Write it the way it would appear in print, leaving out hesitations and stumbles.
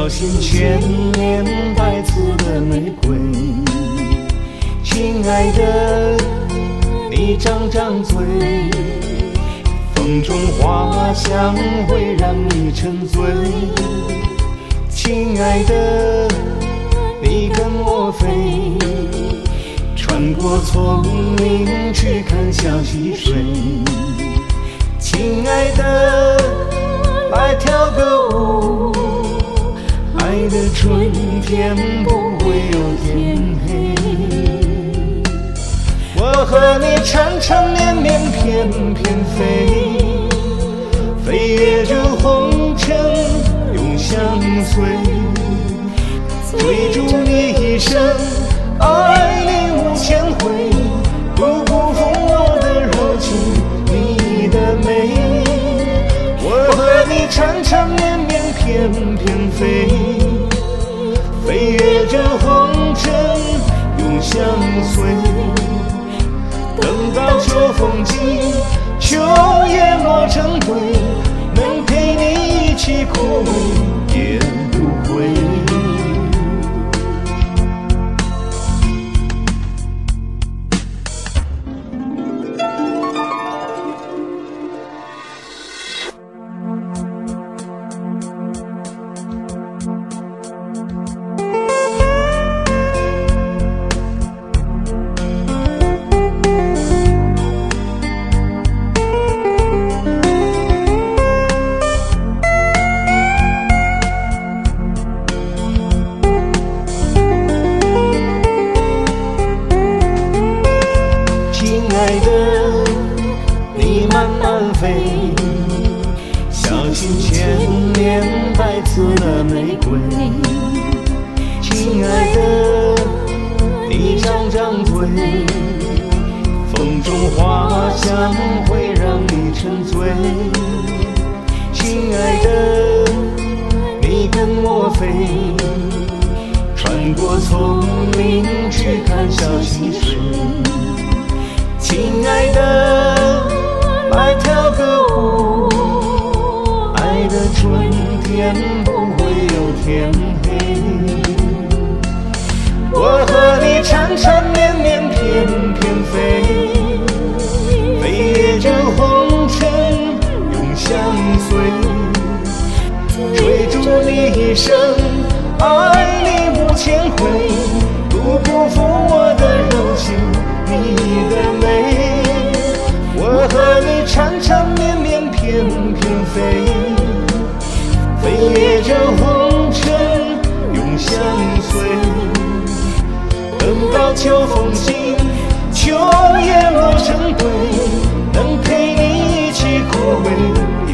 小心千年白刺的玫瑰。亲爱的，你张张嘴，风中花香会让你沉醉。亲爱的，你跟我飞，穿过丛林去看小溪水。亲爱的，来跳个舞，爱的春天不会有天黑。我和你缠缠绵绵翩翩飞，飞越这红尘永相随，追逐你一生，爱你无千回，不辜负我的柔情，你的美。我和你缠缠绵绵翩翩飞，飞越这红尘永相随。等到秋风尽，秋叶落成堆，能陪你一起枯萎也不悔。慢慢飞，小心千年白刺的玫瑰。亲爱的，你张张嘴，风中花香会让你沉醉。亲爱的，你跟我飞，穿过丛林去看小溪水。亲爱的，来跳个舞，爱的春天不会有天黑。我和你缠缠绵绵翩翩飞，飞越这红尘永相随，追逐你一生，爱你无千回，不辜负我的柔情，你的美。我和你缠缠绵绵翩翩飞，飞越这红尘永相随。等到秋风尽，秋叶落成堆，能陪你一起枯萎